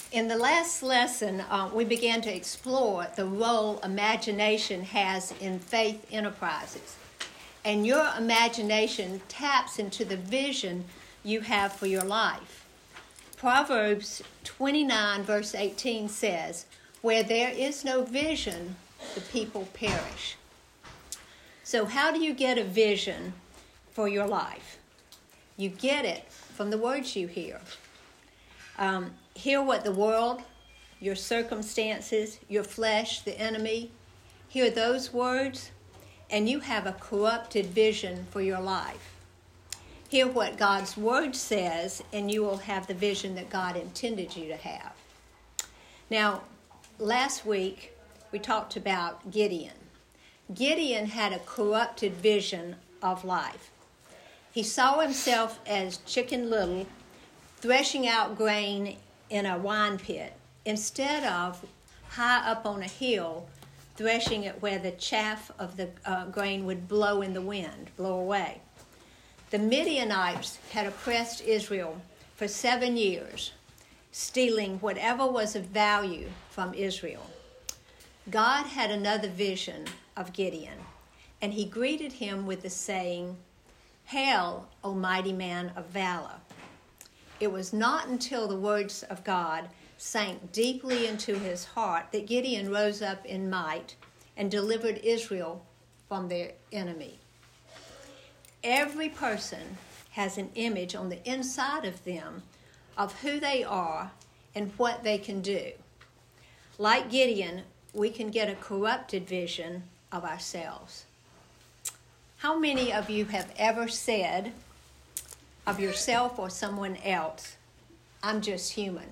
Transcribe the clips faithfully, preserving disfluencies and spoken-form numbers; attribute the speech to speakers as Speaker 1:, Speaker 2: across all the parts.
Speaker 1: In the last lesson, uh, we began to explore the role imagination has in faith enterprises. And your imagination taps into the vision you have for your life. Proverbs twenty-nine, verse eighteen says, "Where there is no vision, the people perish." So how do you get a vision for your life? You get it from the words you hear. Um, hear what the world, your circumstances, your flesh, the enemy, hear those words, and you have a corrupted vision for your life. Hear what God's word says, and you will have the vision that God intended you to have. Now, last week, we talked about Gideon. Gideon had a corrupted vision of life. He saw himself as Chicken Little, threshing out grain in a wine pit, instead of high up on a hill, threshing it where the chaff of the uh, grain would blow in the wind, blow away. The Midianites had oppressed Israel for seven years, stealing whatever was of value from Israel. God had another vision of Gideon, and he greeted him with the saying, "Hail, O mighty man of valor." It was not until the words of God sank deeply into his heart that Gideon rose up in might and delivered Israel from their enemy. Every person has an image on the inside of them of who they are and what they can do. Like Gideon, we can get a corrupted vision of ourselves. How many of you have ever said of yourself or someone else, "I'm just human,"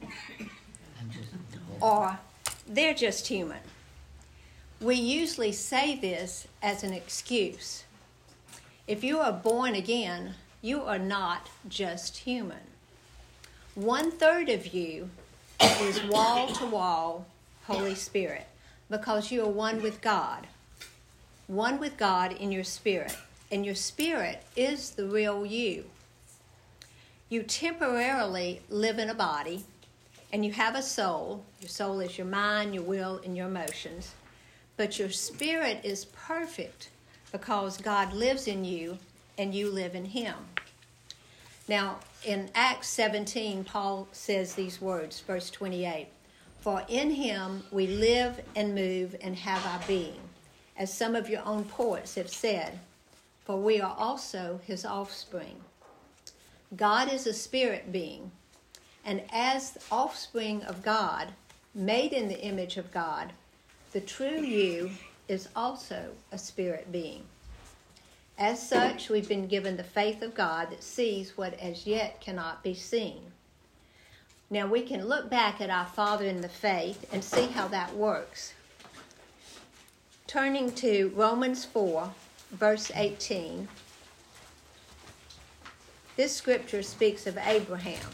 Speaker 1: or "they're just human"? We usually say this as an excuse. If you are born again, you are not just human. One third of you is wall-to-wall Holy Spirit, because you are one with God. One with God in your spirit, and your spirit is the real you. You temporarily live in a body, and you have a soul. Your soul is your mind, your will, and your emotions. But your spirit is perfect because God lives in you, and you live in him. Now, in Acts seventeen, Paul says these words, verse twenty-eight, "For in him we live and move and have our being, as some of your own poets have said, for we are also his offspring." God is a spirit being, and as the offspring of God, made in the image of God, the true you is also a spirit being. As such, we've been given the faith of God that sees what as yet cannot be seen. Now we can look back at our father in the faith and see how that works. Turning to Romans four, verse eighteen, this scripture speaks of Abraham.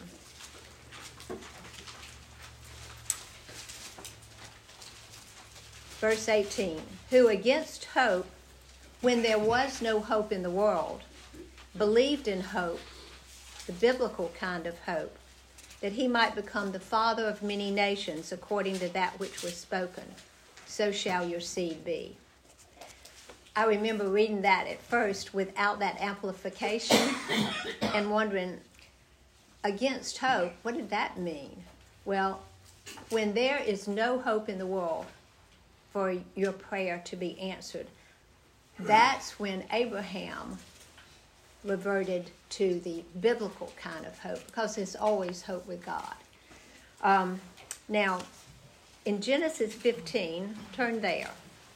Speaker 1: Verse eighteen, "Who against hope, when there was no hope in the world, believed in hope," the biblical kind of hope, "that he might become the father of many nations according to that which was spoken, so shall your seed be." I remember reading that at first without that amplification and wondering, against hope, what did that mean? Well, when there is no hope in the world for your prayer to be answered, that's when Abraham reverted to the biblical kind of hope, because there's always hope with God. Um, now, in Genesis fifteen, turn there,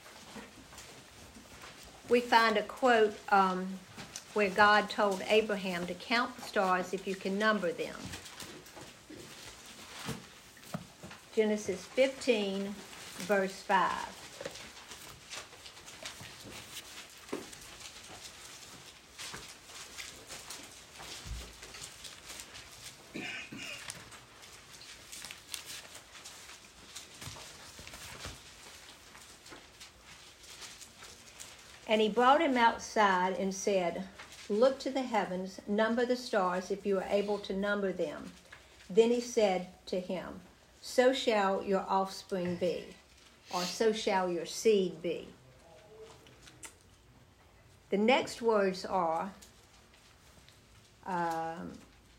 Speaker 1: we find a quote um, where God told Abraham to count the stars if you can number them. Genesis fifteen, verse five. And he brought him outside and said, "Look to the heavens, number the stars if you are able to number them." Then he said to him, so shall your offspring be, or so shall your seed be. The next words are, um,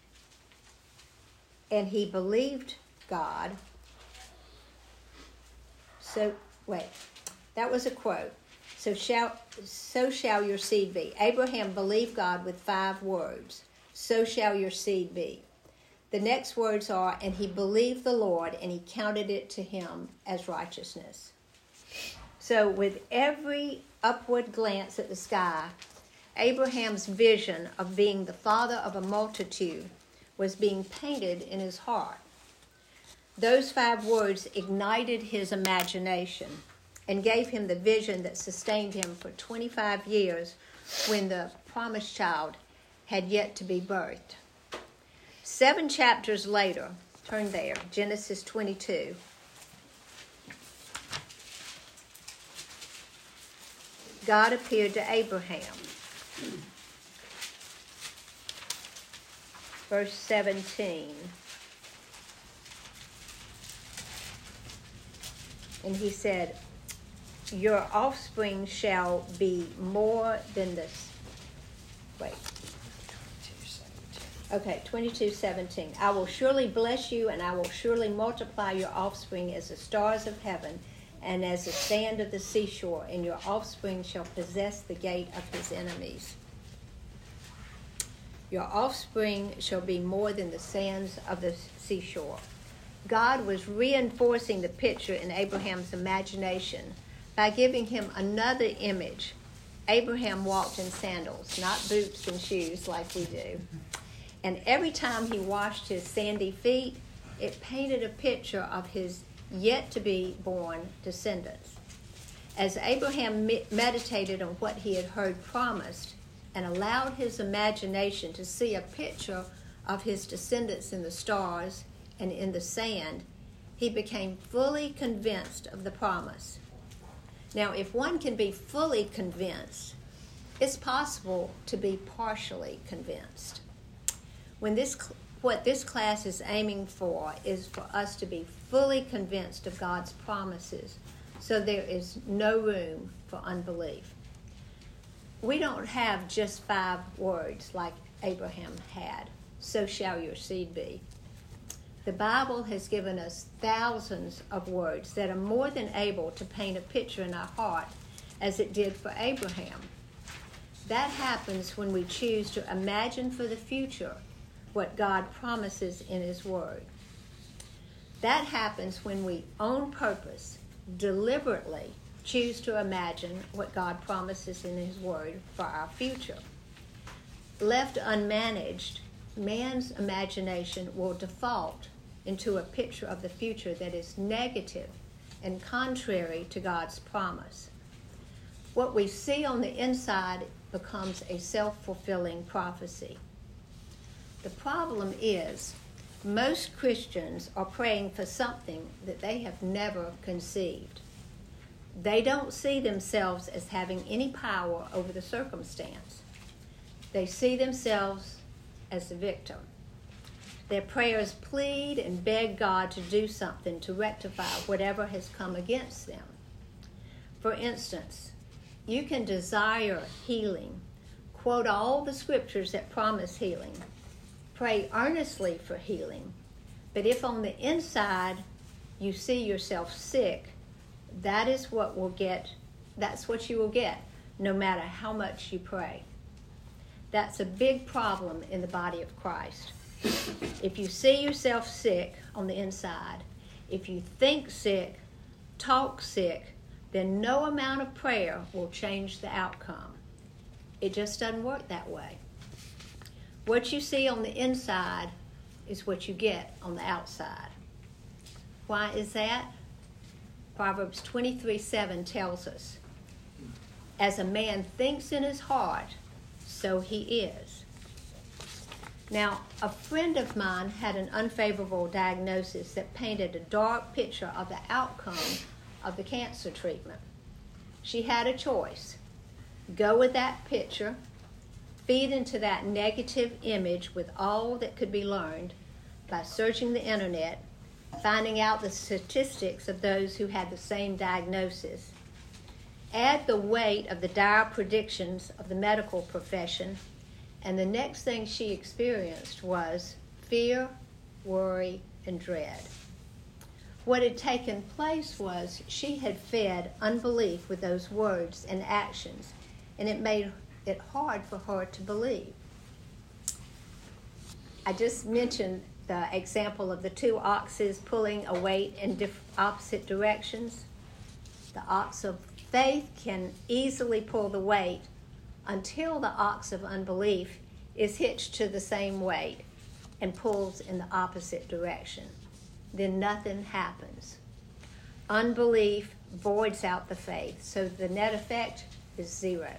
Speaker 1: and he believed God. So, wait, that was a quote. So shall, so shall your seed be. Abraham believed God with five words. So shall your seed be. The next words are, and he believed the Lord, and he counted it to him as righteousness. So with every upward glance at the sky, Abraham's vision of being the father of a multitude was being painted in his heart. Those five words ignited his imagination and gave him the vision that sustained him for twenty-five years when the promised child had yet to be birthed. Seven chapters later, turn there, Genesis twenty-two. God appeared to Abraham. Verse seventeen. And he said, your offspring shall be more than this. Wait. Okay, twenty-two seventeen. I will surely bless you, and I will surely multiply your offspring as the stars of heaven and as the sand of the seashore, and your offspring shall possess the gate of his enemies. Your offspring shall be more than the sands of the seashore. God was reinforcing the picture in Abraham's imagination by giving him another image. Abraham walked in sandals, not boots and shoes like we do. And every time he washed his sandy feet, it painted a picture of his yet-to-be-born descendants. As Abraham me- meditated on what he had heard promised and allowed his imagination to see a picture of his descendants in the stars and in the sand, he became fully convinced of the promise. Now, if one can be fully convinced, it's possible to be partially convinced. When this, what this class is aiming for is for us to be fully convinced of God's promises, so there is no room for unbelief. We don't have just five words like Abraham had, so shall your seed be. The Bible has given us thousands of words that are more than able to paint a picture in our heart as it did for Abraham. That happens when we choose to imagine for the future what God promises in his word. That happens when we, on purpose, deliberately choose to imagine what God promises in his word for our future. Left unmanaged, man's imagination will default into a picture of the future that is negative and contrary to God's promise. What we see on the inside becomes a self-fulfilling prophecy. The problem is, most Christians are praying for something that they have never conceived. They don't see themselves as having any power over the circumstance. They see themselves as the victim. Their prayers plead and beg God to do something to rectify whatever has come against them. For instance, you can desire healing, quote all the scriptures that promise healing, pray earnestly for healing, but if on the inside you see yourself sick, that is what will get, that's what you will get, no matter how much you pray. That's a big problem in the body of Christ. If you see yourself sick on the inside, if you think sick, talk sick, then no amount of prayer will change the outcome. It just doesn't work that way. What you see on the inside is what you get on the outside. Why is that? Proverbs twenty-three seven tells us, as a man thinks in his heart, so he is. Now, a friend of mine had an unfavorable diagnosis that painted a dark picture of the outcome of the cancer treatment. She had a choice. Go with that picture, feed into that negative image with all that could be learned by searching the internet, finding out the statistics of those who had the same diagnosis. Add the weight of the dire predictions of the medical profession, and the next thing she experienced was fear, worry, and dread. What had taken place was she had fed unbelief with those words and actions, and it made it hard for her to believe. I just mentioned the example of the two oxes pulling a weight in diff- opposite directions. The ox of faith can easily pull the weight until the ox of unbelief is hitched to the same weight and pulls in the opposite direction. Then nothing happens. Unbelief voids out the faith, so the net effect is zero.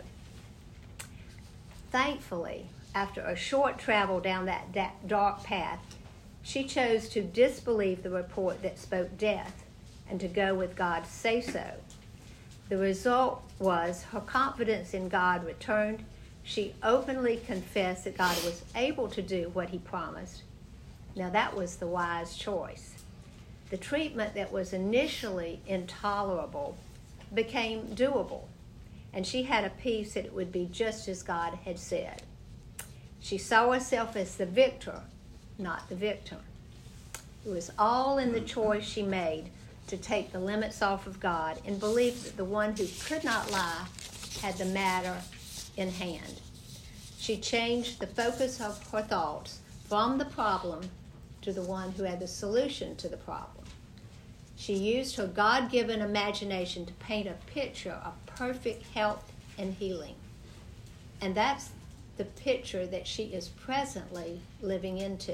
Speaker 1: Thankfully, after a short travel down that da- dark path, she chose to disbelieve the report that spoke death and to go with God's say-so. The result was her confidence in God returned. She openly confessed that God was able to do what he promised. Now that was the wise choice. The treatment that was initially intolerable became doable, and she had a peace that it would be just as God had said. She saw herself as the victor, not the victim. It was all in the choice she made to take the limits off of God and believe that the one who could not lie had the matter in hand. She changed the focus of her thoughts from the problem to the one who had the solution to the problem. She used her God-given imagination to paint a picture of perfect health and healing. And that's the picture that she is presently living into.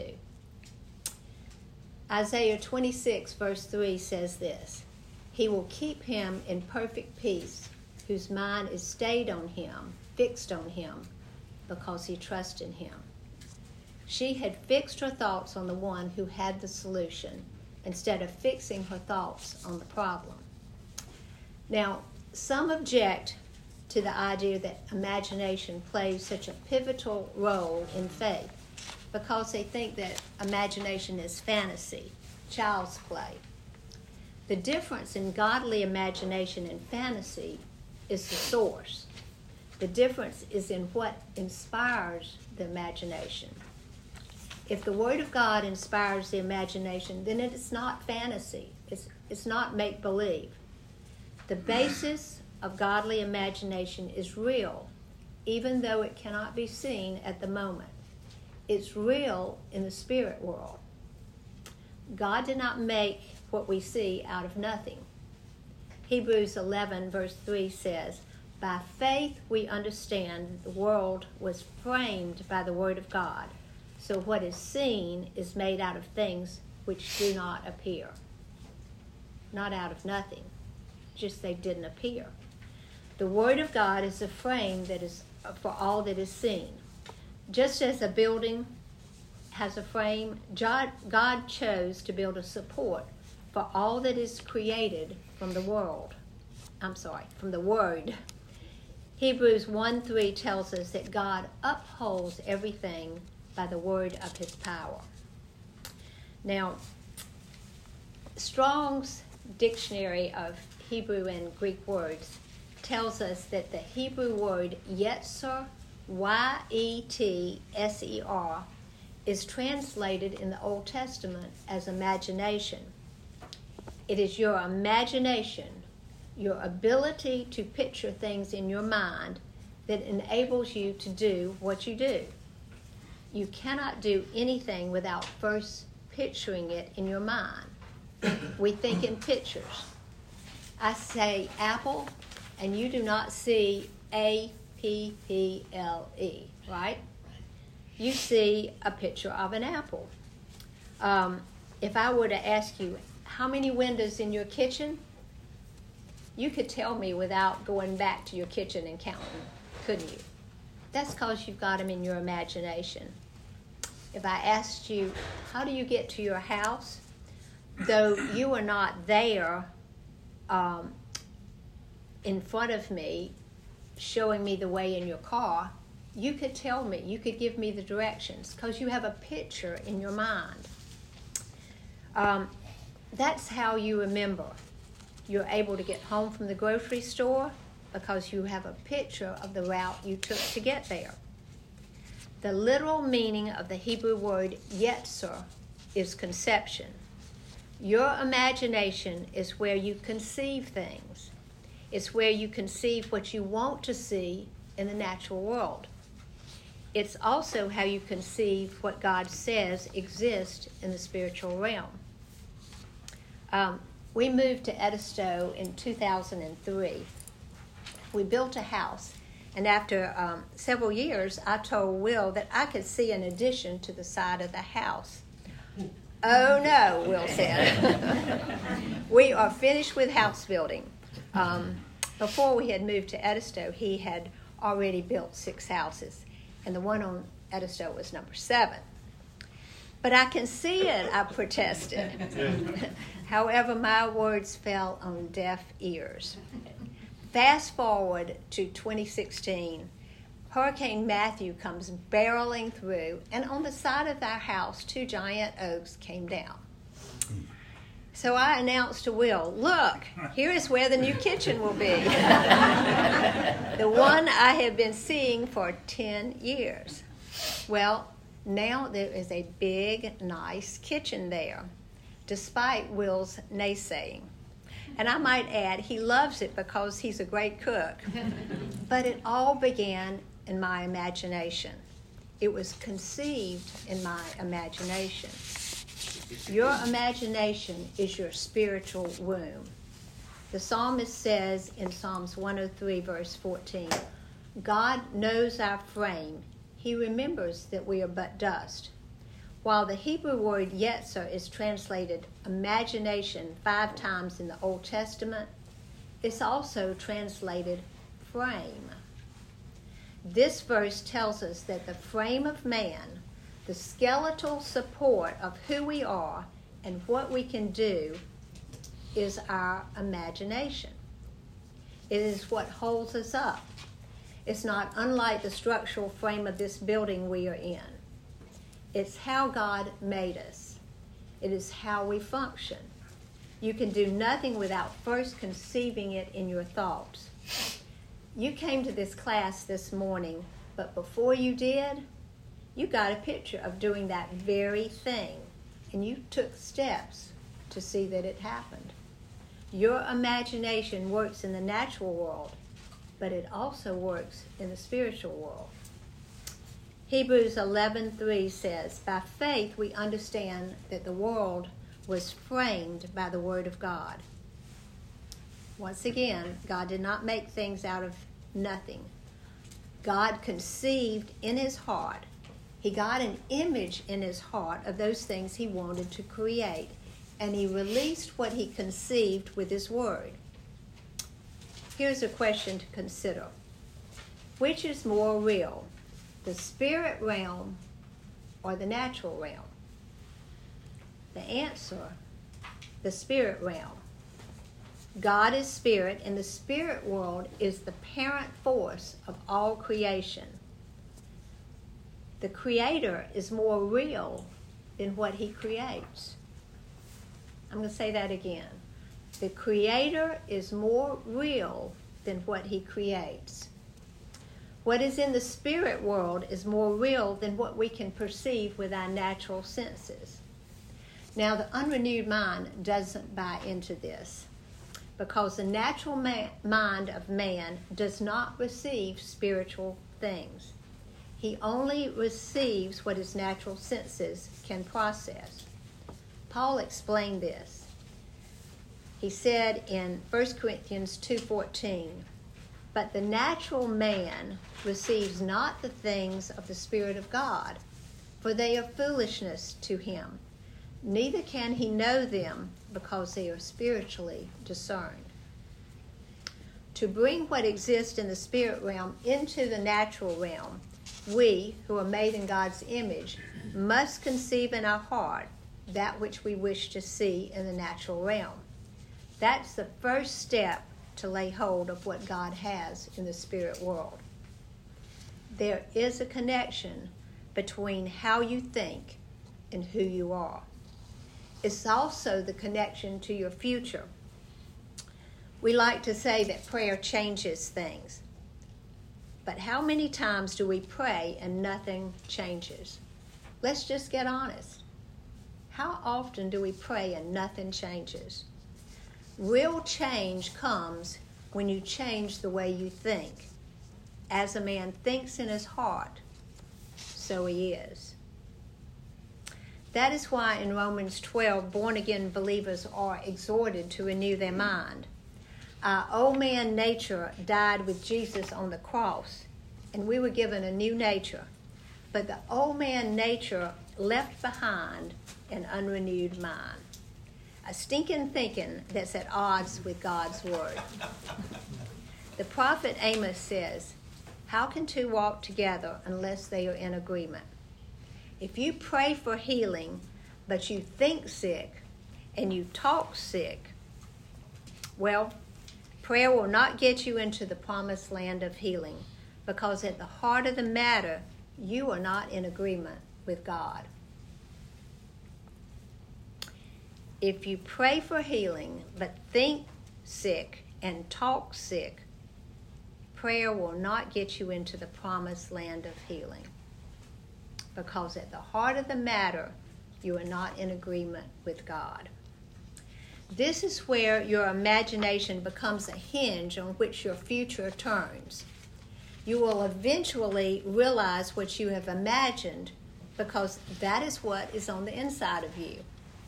Speaker 1: Isaiah twenty-six verse three says this, "He will keep him in perfect peace, whose mind is stayed on him, fixed on him, because he trusts in him." She had fixed her thoughts on the one who had the solution instead of fixing her thoughts on the problem. Now, some object to the idea that imagination plays such a pivotal role in faith because they think that imagination is fantasy, child's play. The difference in godly imagination and fantasy is the source. The difference is in what inspires the imagination. If the Word of God inspires the imagination, then it is not fantasy. It's, it's not make-believe. The basis of godly imagination is real, even though it cannot be seen at the moment. It's real in the spirit world. God did not make what we see out of nothing. Hebrews eleven verse three says, "By faith we understand the world was framed by the word of God, so what is seen is made out of things which do not appear." Not out of nothing, just they didn't appear. The word of God is a frame that is for all that is seen. Just as a building has a frame, God chose to build a support for all that is created from the world. I'm sorry, from the word. Hebrews one three tells us that God upholds everything by the word of his power. Now, Strong's Dictionary of Hebrew and Greek words tells us that the Hebrew word yetzer, Y E T S E R, is translated in the Old Testament as imagination. It is your imagination, your ability to picture things in your mind, that enables you to do what you do. You cannot do anything without first picturing it in your mind. We think in pictures. I say apple, and you do not see A P P L E, right? You see a picture of an apple. Um, if I were to ask you, how many windows in your kitchen? You could tell me without going back to your kitchen and counting, couldn't you? That's because you've got them in your imagination. If I asked you, how do you get to your house? Though you are not there um, in front of me, showing me the way in your car, you could tell me, you could give me the directions because you have a picture in your mind. Um, That's how you remember. You're able to get home from the grocery store because you have a picture of the route you took to get there. The literal meaning of the Hebrew word yetzer is conception. Your imagination is where you conceive things. It's where you conceive what you want to see in the natural world. It's also how you conceive what God says exists in the spiritual realm. Um, we moved to Edisto in two thousand three. We built a house, and after um, several years, I told Will that I could see an addition to the side of the house. Oh no, Will said. We are finished with house building. Um, before we had moved to Edisto, he had already built six houses, and the one on Edisto was number seven. But I can see it, I protested. However, my words fell on deaf ears. Fast forward to twenty sixteen, Hurricane Matthew comes barreling through, and on the side of our house, two giant oaks came down. So I announced to Will, look, here is where the new kitchen will be. The one I have been seeing for ten years. Well, now there is a big, nice kitchen there, despite Will's naysaying. And I might add, he loves it because he's a great cook. But it all began in my imagination. It was conceived in my imagination. Your imagination is your spiritual womb. The psalmist says in Psalms one oh three, verse fourteen, God knows our frame. He remembers that we are but dust. While the Hebrew word yetzer is translated imagination five times in the Old Testament, it's also translated frame. This verse tells us that the frame of man, the skeletal support of who we are and what we can do, is our imagination. It is what holds us up. It's not unlike the structural frame of this building we are in. It's how God made us. It is how we function. You can do nothing without first conceiving it in your thoughts. You came to this class this morning, but before you did, you got a picture of doing that very thing, and you took steps to see that it happened. Your imagination works in the natural world, but it also works in the spiritual world. Hebrews eleven three says, by faith we understand that the world was framed by the word of God. Once again, God did not make things out of nothing. God conceived in his heart. He got an image in his heart of those things he wanted to create, and he released what he conceived with his word. Here's a question to consider. Which is more real, the spirit realm or the natural realm? The answer, the spirit realm. God is spirit, and the spirit world is the parent force of all creation. The creator is more real than what he creates. I'm going to say that again. The creator is more real than what he creates. What is in the spirit world is more real than what we can perceive with our natural senses. Now, the unrenewed mind doesn't buy into this, because the natural ma- mind of man does not receive spiritual things. He only receives what his natural senses can process. Paul explained this. He said in First Corinthians two fourteen, but the natural man receives not the things of the Spirit of God, for they are foolishness to him. Neither can he know them, because they are spiritually discerned. To bring what exists in the spirit realm into the natural realm, we, who are made in God's image, must conceive in our heart that which we wish to see in the natural realm. That's the first step to lay hold of what God has in the spirit world. There is a connection between how you think and who you are. It's also the connection to your future. We like to say that prayer changes things. But how many times do we pray and nothing changes? Let's just get honest. How often do we pray and nothing changes? Real change comes when you change the way you think. As a man thinks in his heart, so he is. That is why in Romans twelve, born-again believers are exhorted to renew their mind. Our old man nature died with Jesus on the cross, and we were given a new nature. But the old man nature left behind an unrenewed mind, a stinking thinking that's at odds with God's word. The prophet Amos says, "How can two walk together unless they are in agreement?" If you pray for healing, but you think sick and you talk sick, well, prayer will not get you into the promised land of healing, because at the heart of the matter, you are not in agreement with God. If you pray for healing, but think sick and talk sick, prayer will not get you into the promised land of healing, because at the heart of the matter, you are not in agreement with God. This is where your imagination becomes a hinge on which your future turns. You will eventually realize what you have imagined, because that is what is on the inside of you.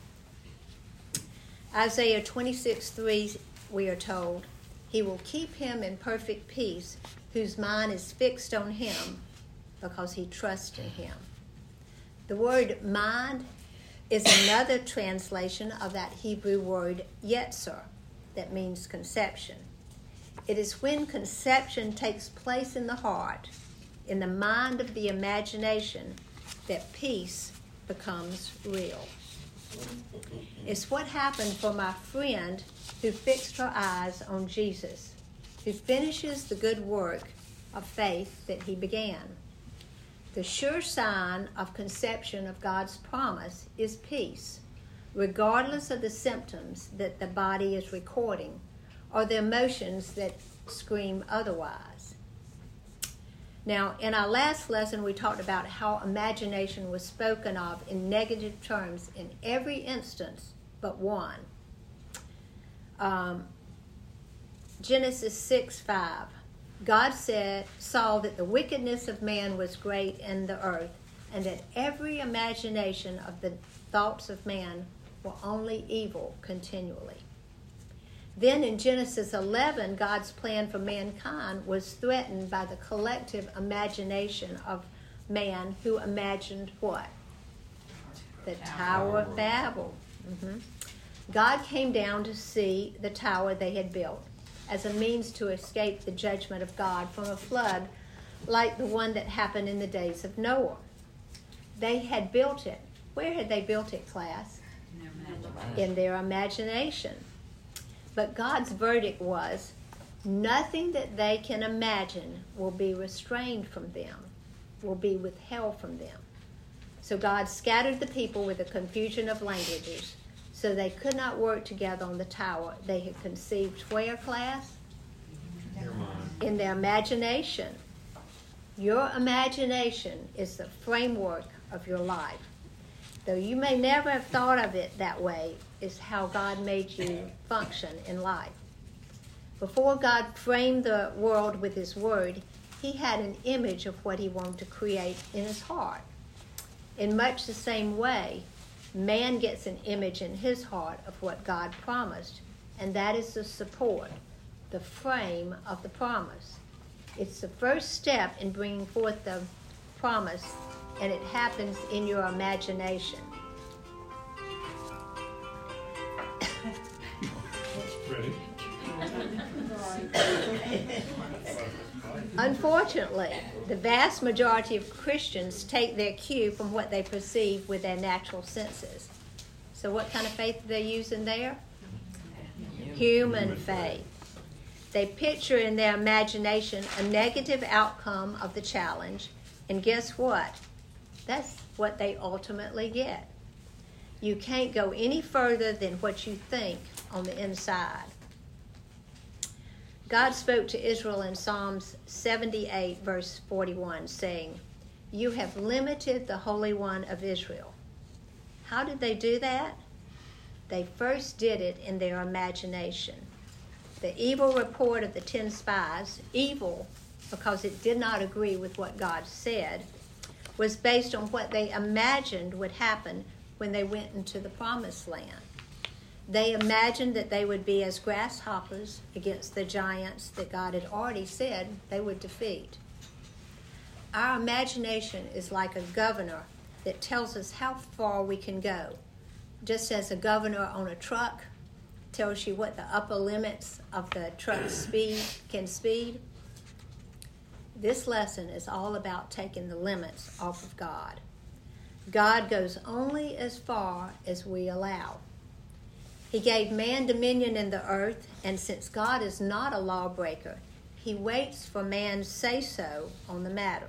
Speaker 1: Isaiah twenty-six three, we are told, "He will keep him in perfect peace, whose mind is fixed on him, because he trusts in him." The word mind is another translation of that Hebrew word yetzer, that means conception. It is when conception takes place in the heart, in the mind of the imagination, that peace becomes real. It's what happened for my friend who fixed her eyes on Jesus, who finishes the good work of faith that he began. The sure sign of conception of God's promise is peace, regardless of the symptoms that the body is recording or the emotions that scream otherwise. Now, in our last lesson, we talked about how imagination was spoken of in negative terms in every instance but one. Um, Genesis six five. God said, saw that the wickedness of man was great in the earth, and that every imagination of the thoughts of man were only evil continually. Then in Genesis eleven, God's plan for mankind was threatened by the collective imagination of man, who imagined what? The Tower of Babel. Mm-hmm. God came down to see the tower they had built as a means to escape the judgment of God from a flood like the one that happened in the days of Noah. They had built it. Where had they built it, class? In their imagination. In their imagination. But God's verdict was, nothing that they can imagine will be restrained from them, will be withheld from them. So God scattered the people with a confusion of languages, so they could not work together on the tower they had conceived. Where, class? In their imagination. Your imagination is the framework of your life. Though you may never have thought of it that way, is how God made you function in life. Before God framed the world with his word, he had an image of what he wanted to create in his heart. In much the same way, man gets an image in his heart of what God promised, and that is the support, the frame of the promise. It's the first step in bringing forth the promise, and it happens in your imagination.
Speaker 2: That's pretty.
Speaker 1: Unfortunately, the vast majority of Christians take their cue from what they perceive with their natural senses. So what kind of faith do they use in there? Human faith. They picture in their imagination a negative outcome of the challenge, and guess what? That's what they ultimately get. You can't go any further than what you think on the inside. God spoke to Israel in Psalms seventy-eight, verse forty-one, saying, "You have limited the Holy One of Israel." How did they do that? They first did it in their imagination. The evil report of the ten spies, evil because it did not agree with what God said, was based on what they imagined would happen when they went into the promised land. They imagined that they would be as grasshoppers against the giants that God had already said they would defeat. Our imagination is like a governor that tells us how far we can go. Just as a governor on a truck tells you what the upper limits of the truck's speed can speed, this lesson is all about taking the limits off of God. God goes only as far as we allow. He gave man dominion in the earth, and since God is not a lawbreaker, he waits for man's say-so on the matter.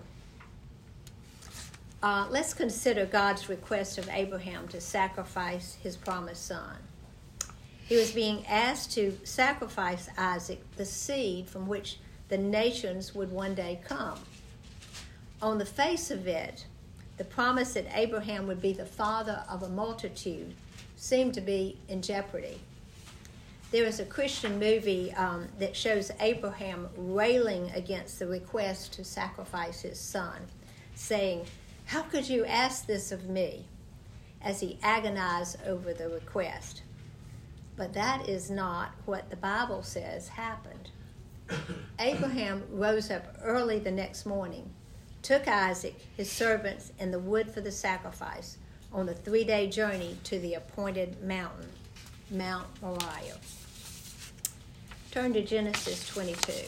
Speaker 1: Uh, let's consider God's request of Abraham to sacrifice his promised son. He was being asked to sacrifice Isaac, the seed from which the nations would one day come. On the face of it, the promise that Abraham would be the father of a multitude seemed to be in jeopardy. There is a Christian movie um, that shows Abraham railing against the request to sacrifice his son, saying, "How could you ask this of me?" as he agonized over the request. But that is not what the Bible says happened. Abraham rose up early the next morning, took Isaac, his servants, and the wood for the sacrifice on a three-day journey to the appointed mountain, Mount Moriah. Turn to Genesis twenty-two.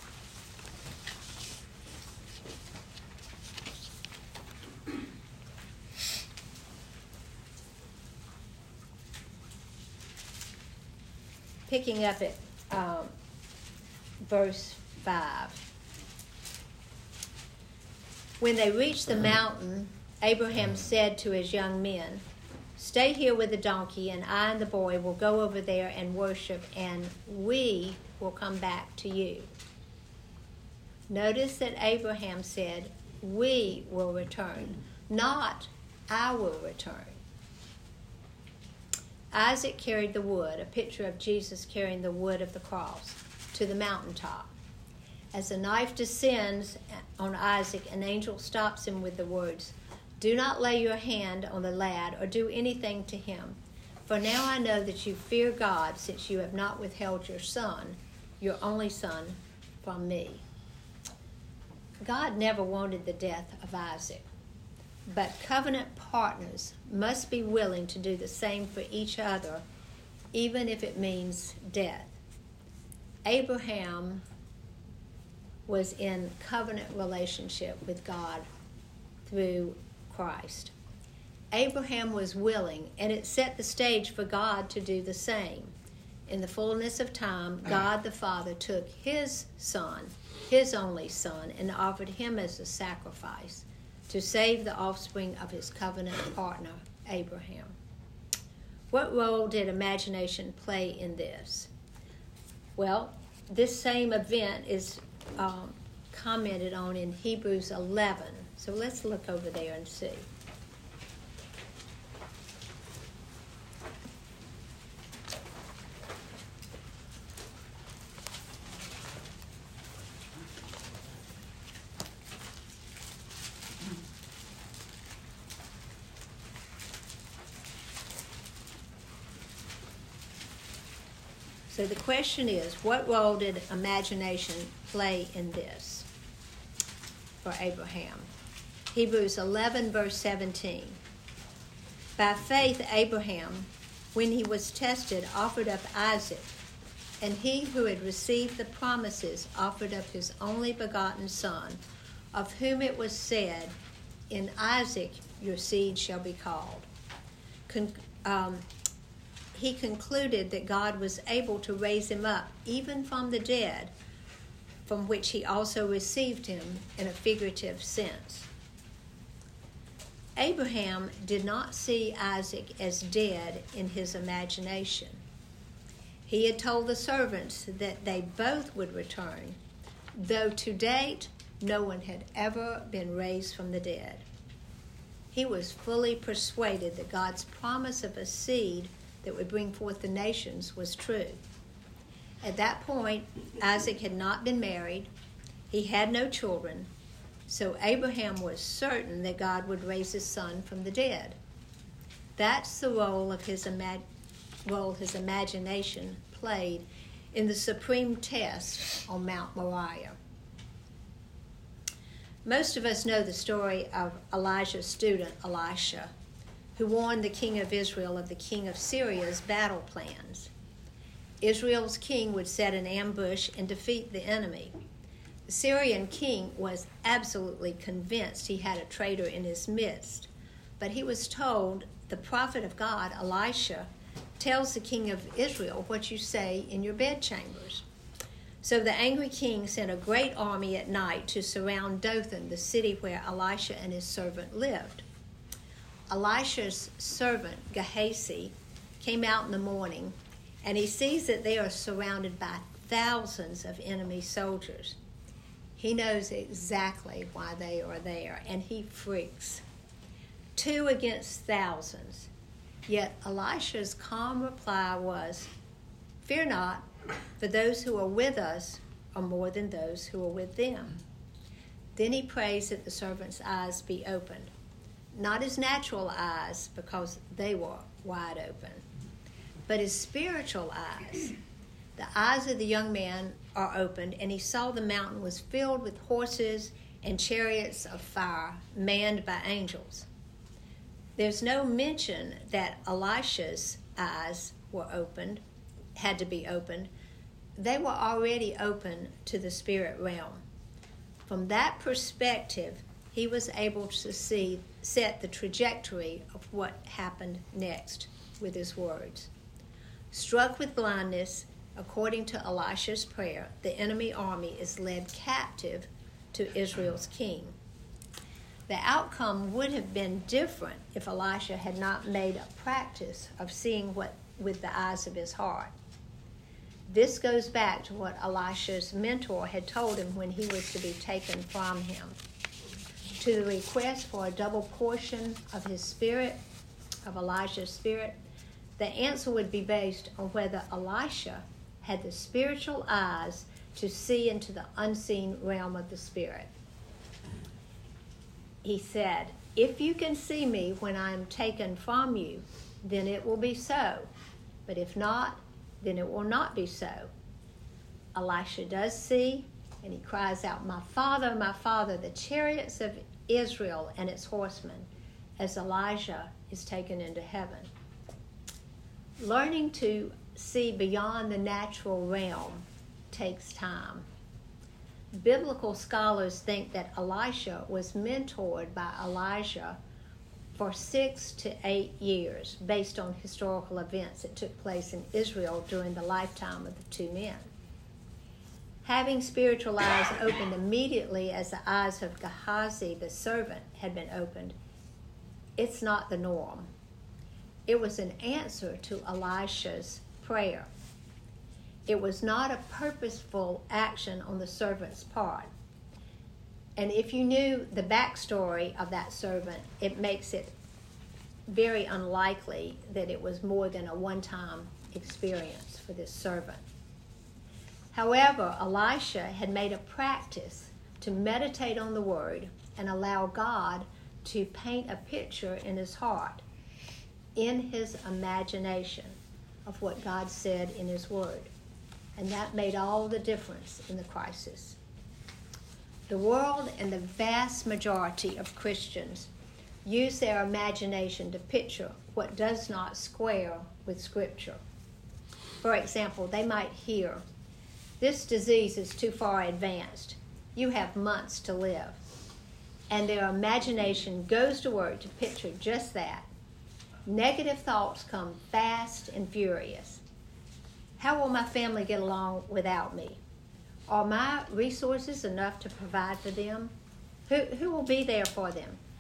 Speaker 1: Picking up at um, verse five. When they reached the mountain, Abraham said to his young men, "Stay here with the donkey, and I and the boy will go over there and worship, and we will come back to you." Notice that Abraham said, "We will return," not "I will return." Isaac carried the wood, a picture of Jesus carrying the wood of the cross, to the mountaintop. As the knife descends on Isaac, an angel stops him with the words, "Do not lay your hand on the lad or do anything to him, for now I know that you fear God, since you have not withheld your son, your only son, from me." God never wanted the death of Isaac, but covenant partners must be willing to do the same for each other, even if it means death. Abraham was in covenant relationship with God through Christ. Abraham was willing, and it set the stage for God to do the same. In the fullness of time, God the Father took his son, his only son, and offered him as a sacrifice to save the offspring of his covenant partner, Abraham. What role did imagination play in this? Well, this same event is um, commented on in Hebrews eleven. So let's look over there and see. So the question is, what role did imagination play in this for Abraham? Hebrews eleven, verse seventeen. By faith, Abraham, when he was tested, offered up Isaac, and he who had received the promises offered up his only begotten son, of whom it was said, "In Isaac your seed shall be called." Con- um, he concluded that God was able to raise him up, even from the dead, from which he also received him in a figurative sense. Abraham did not see Isaac as dead in his imagination. He had told the servants that they both would return, though to date no one had ever been raised from the dead. He was fully persuaded that God's promise of a seed that would bring forth the nations was true. At that point, Isaac had not been married. He had no children. So Abraham was certain that God would raise his son from the dead. That's the role of his ima- role his imagination played in the supreme test on Mount Moriah. Most of us know the story of Elijah's student, Elisha, who warned the king of Israel of the king of Syria's battle plans. Israel's king would set an ambush and defeat the enemy. The Syrian king was absolutely convinced he had a traitor in his midst, but he was told, the prophet of God, Elisha, tells the king of Israel what you say in your bedchambers. So the angry king sent a great army at night to surround Dothan, the city where Elisha and his servant lived. Elisha's servant, Gehazi, came out in the morning, and he sees that they are surrounded by thousands of enemy soldiers. He knows exactly why they are there, and he freaks. Two against thousands. Yet Elisha's calm reply was, "Fear not, for those who are with us are more than those who are with them." Then he prays that the servant's eyes be opened. Not his natural eyes, because they were wide open, but his spiritual eyes. The eyes of the young man are opened, and he saw the mountain was filled with horses and chariots of fire manned by angels. There's no mention that Elisha's eyes were opened, had to be opened. They were already open to the spirit realm. From that perspective, he was able to see, set the trajectory of what happened next with his words. Struck with blindness, according to Elisha's prayer, the enemy army is led captive to Israel's king. The outcome would have been different if Elisha had not made a practice of seeing what with the eyes of his heart. This goes back to what Elisha's mentor had told him when he was to be taken from him. To the request for a double portion of his spirit, of Elijah's spirit, the answer would be based on whether Elisha had the spiritual eyes to see into the unseen realm of the spirit. He said, "If you can see me when I am taken from you, then it will be so. But if not, then it will not be so." Elisha does see, and he cries out, "My father, my father, the chariots of Israel and its horsemen," as Elijah is taken into heaven. Learning to see beyond the natural realm takes time. Biblical scholars think that Elisha was mentored by Elijah for six to eight years based on historical events that took place in Israel during the lifetime of the two men. Having spiritual eyes opened immediately as the eyes of Gehazi, the servant, had been opened, it's not the norm. It was an answer to Elisha's prayer. It was not a purposeful action on the servant's part. And if you knew the backstory of that servant, it makes it very unlikely that it was more than a one-time experience for this servant. However, Elisha had made a practice to meditate on the word and allow God to paint a picture in his heart, in his imagination, of what God said in his word. And that made all the difference in the crisis. The world and the vast majority of Christians use their imagination to picture what does not square with Scripture. For example, they might hear, "This disease is too far advanced. You have months to live." And their imagination goes to work to picture just that. Negative thoughts come fast and furious. How will my family get along without me? Are my resources enough to provide for them? Who, who will be there for them?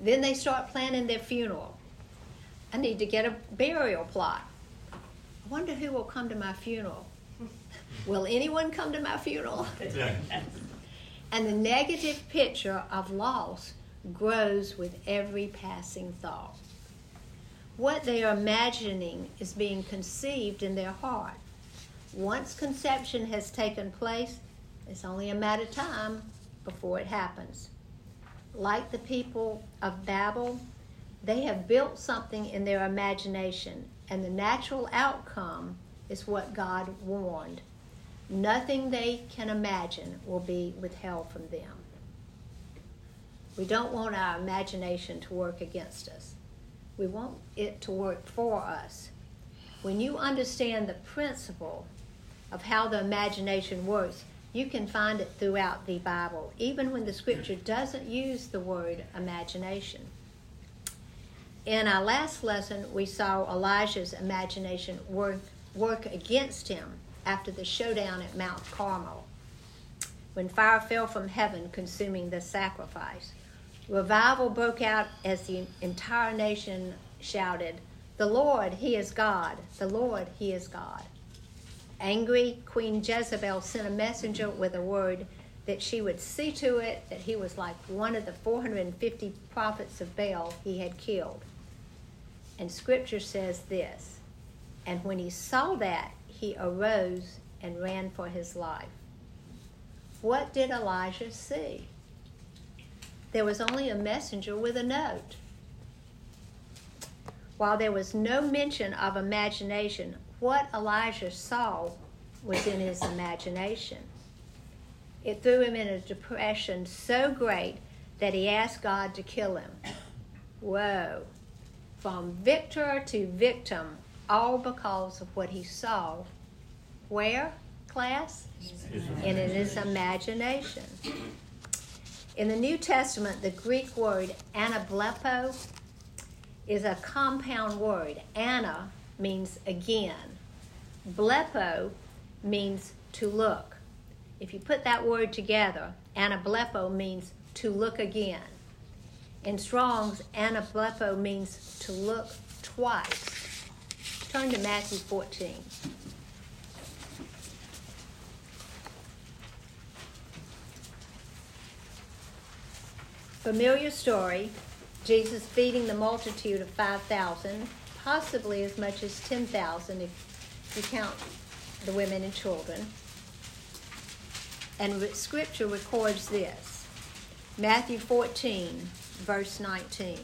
Speaker 1: Then they start planning their funeral. I need to get a burial plot. I wonder who will come to my funeral. Will anyone come to my funeral? And the negative picture of loss grows with every passing thought. What they are imagining is being conceived in their heart. Once conception has taken place, it's only a matter of time before it happens. Like the people of Babel, they have built something in their imagination, and the natural outcome is what God warned. Nothing they can imagine will be withheld from them. We don't want our imagination to work against us. We want it to work for us. When you understand the principle of how the imagination works, you can find it throughout the Bible, even when the scripture doesn't use the word imagination. In our last lesson, we saw Elijah's imagination work, work against him after the showdown at Mount Carmel, when fire fell from heaven, consuming the sacrifice. Revival broke out as the entire nation shouted, "The Lord, He is God! The Lord, He is God!" Angry Queen Jezebel sent a messenger with a word that she would see to it that he was like one of the four hundred fifty prophets of Baal he had killed. And Scripture says this, "And when he saw that, he arose and ran for his life." What did Elijah see? There was only a messenger with a note. While there was no mention of imagination, what Elijah saw was in his imagination. It threw him in a depression so great that he asked God to kill him. Whoa. From victor to victim, all because of what he saw. Where, class? And in his imagination. In the New Testament, the Greek word anablepo is a compound word. Ana means again. Blepo means to look. If you put that word together, anablepo means to look again. In Strong's, anablepo means to look twice. Turn to Matthew fourteen. Familiar story, Jesus feeding the multitude of five thousand, possibly as much as ten thousand if you count the women and children. And Scripture records this. Matthew fourteen, verse nineteen.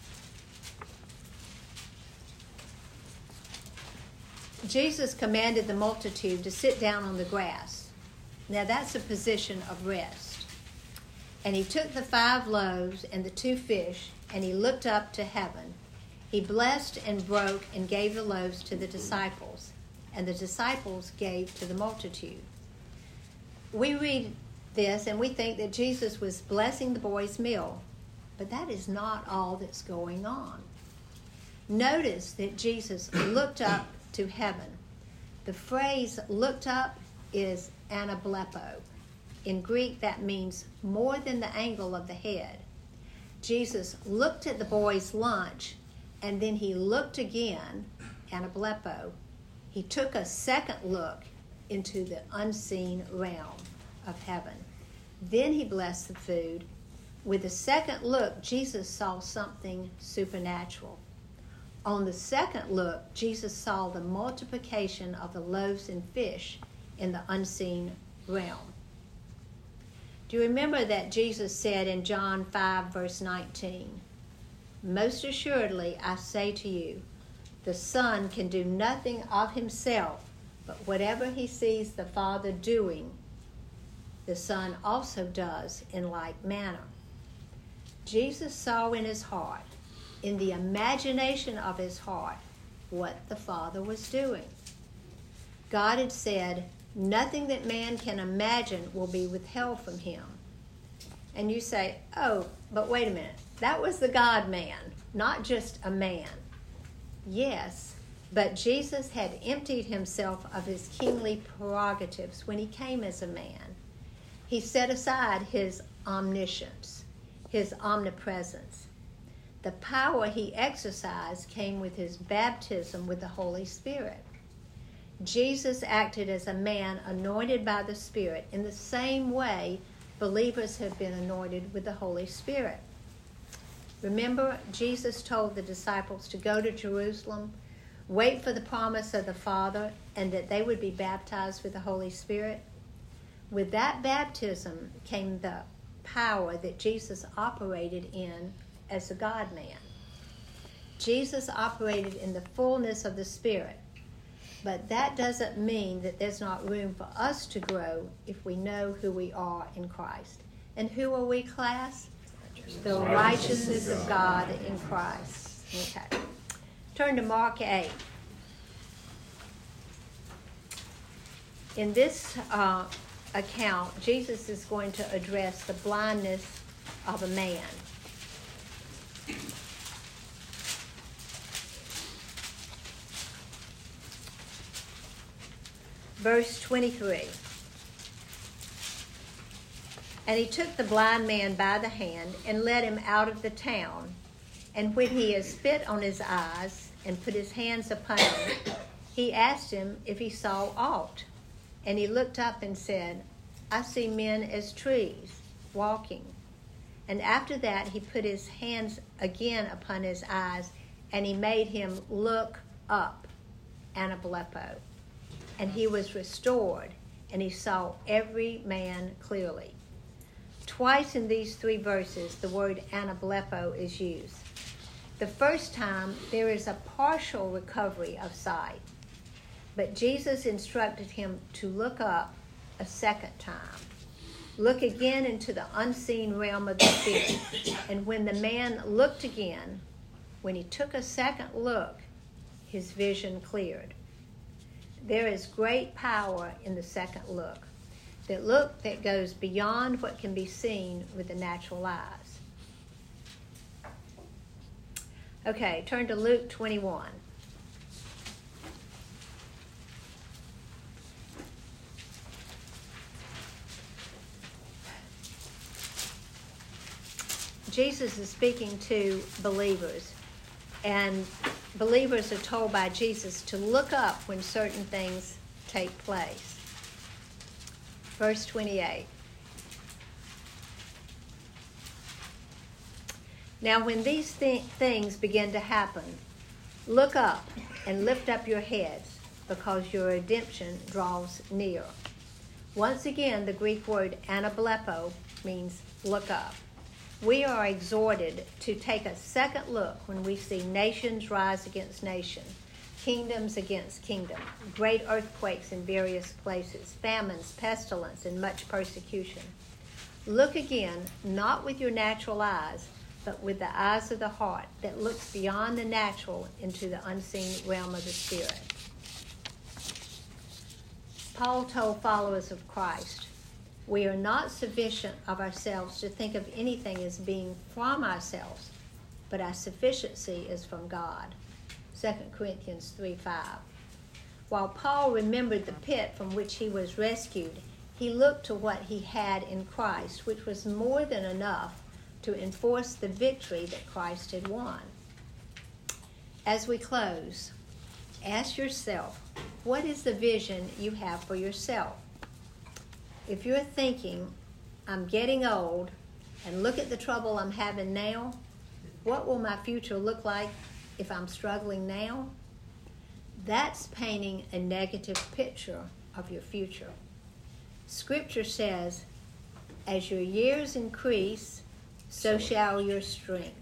Speaker 1: Jesus commanded the multitude to sit down on the grass. Now that's a position of rest. And he took the five loaves and the two fish, and he looked up to heaven. He blessed and broke and gave the loaves to the disciples, and the disciples gave to the multitude. We read this and we think that Jesus was blessing the boys' meal, but that is not all that's going on. Notice that Jesus looked up to heaven. The phrase looked up is anablepo. In Greek, that means more than the angle of the head. Jesus looked at the boys' lunch, and then he looked again, anablepo. He took a second look into the unseen realm of heaven. Then he blessed the food. With the second look, Jesus saw something supernatural. On the second look, Jesus saw the multiplication of the loaves and fish in the unseen realm. Do you remember that Jesus said in John five, verse nineteen, "Most assuredly, I say to you, the Son can do nothing of himself, but whatever he sees the Father doing, the Son also does in like manner." Jesus saw in his heart, in the imagination of his heart, what the Father was doing. God had said, nothing that man can imagine will be withheld from him. And you say, oh, but wait a minute. That was the God-man, not just a man. Yes, but Jesus had emptied himself of his kingly prerogatives when he came as a man. He set aside his omniscience, his omnipresence. The power he exercised came with his baptism with the Holy Spirit. Jesus acted as a man anointed by the Spirit in the same way believers have been anointed with the Holy Spirit. Remember, Jesus told the disciples to go to Jerusalem, wait for the promise of the Father, and that they would be baptized with the Holy Spirit. With that baptism came the power that Jesus operated in as a God-man. Jesus operated in the fullness of the Spirit, but that doesn't mean that there's not room for us to grow if we know who we are in Christ. And who are we, class? The righteousness of God in Christ. Okay. Turn to Mark eight. In this uh, account, Jesus is going to address the blindness of a man. Verse twenty-three. And he took the blind man by the hand and led him out of the town. And when he had spit on his eyes and put his hands upon him, he asked him if he saw aught. And he looked up and said, I see men as trees, walking. And after that he put his hands again upon his eyes, and he made him look up, anablepo. And he was restored, and he saw every man clearly. Twice in these three verses, the word anablepo is used. The first time, there is a partial recovery of sight. But Jesus instructed him to look up a second time. Look again into the unseen realm of the Spirit. And when the man looked again, when he took a second look, his vision cleared. There is great power in the second look. That look that goes beyond what can be seen with the natural eyes. Okay, turn to Luke twenty-one. Jesus is speaking to believers, and believers are told by Jesus to look up when certain things take place. Verse twenty-eight. Now when these th- things begin to happen, look up and lift up your heads, because your redemption draws near. Once again, the Greek word anablepo means look up. We are exhorted to take a second look when we see nations rise against nation, kingdoms against kingdom, great earthquakes in various places, famines, pestilence, and much persecution. Look again, not with your natural eyes, but with the eyes of the heart that looks beyond the natural into the unseen realm of the Spirit. Paul told followers of Christ, we are not sufficient of ourselves to think of anything as being from ourselves, but our sufficiency is from God. Second Corinthians three five. While Paul remembered the pit from which he was rescued, he looked to what he had in Christ, which was more than enough to enforce the victory that Christ had won. As we close, ask yourself, what is the vision you have for yourself? If you're thinking, I'm getting old, and look at the trouble I'm having now, what will my future look like if I'm struggling now? That's painting a negative picture of your future. Scripture says, as your years increase, so shall your strength.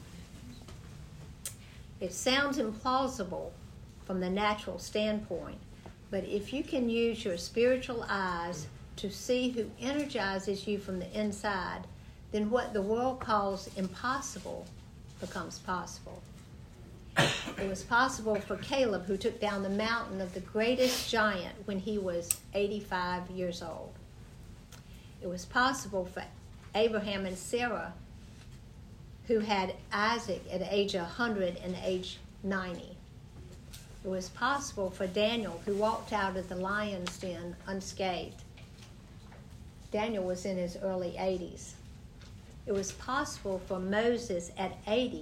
Speaker 1: It sounds implausible from the natural standpoint, but if you can use your spiritual eyes to see who energizes you from the inside, then what the world calls impossible becomes possible. It was possible for Caleb, who took down the mountain of the greatest giant when he was eighty-five years old. It was possible for Abraham and Sarah, who had Isaac at age one hundred and age ninety. It was possible for Daniel, who walked out of the lion's den unscathed. Daniel was in his early eighties. It was possible for Moses at eighty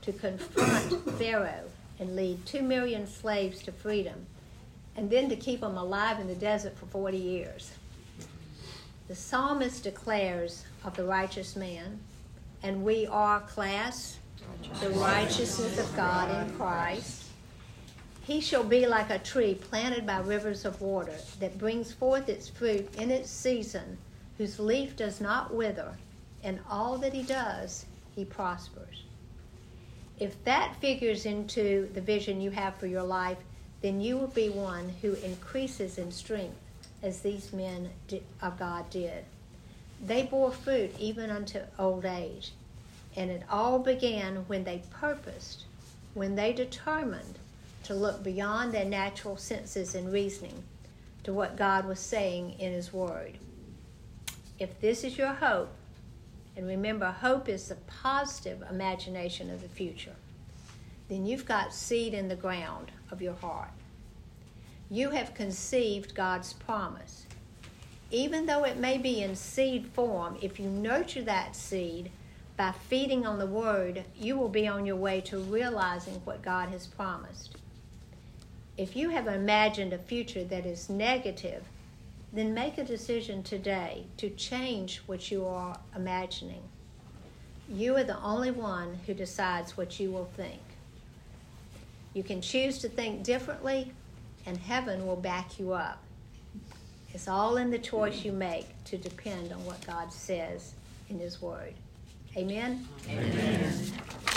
Speaker 1: to confront Pharaoh and lead two million slaves to freedom, and then to keep them alive in the desert for forty years. The psalmist declares of the righteous man, and we are, class, the righteousness of God in Christ. He shall be like a tree planted by rivers of water that brings forth its fruit in its season, whose leaf does not wither, and all that he does, he prospers. If that figures into the vision you have for your life, then you will be one who increases in strength, as these men of God did. They bore fruit even unto old age. And it all began when they purposed, when they determined to look beyond their natural senses and reasoning to what God was saying in his word. If this is your hope, and remember, hope is the positive imagination of the future, then you've got seed in the ground of your heart. You have conceived God's promise. Even though it may be in seed form, if you nurture that seed by feeding on the word, you will be on your way to realizing what God has promised. If you have imagined a future that is negative, then make a decision today to change what you are imagining. You are the only one who decides what you will think. You can choose to think differently, and heaven will back you up. It's all in the choice you make to depend on what God says in his word. Amen?
Speaker 2: Amen.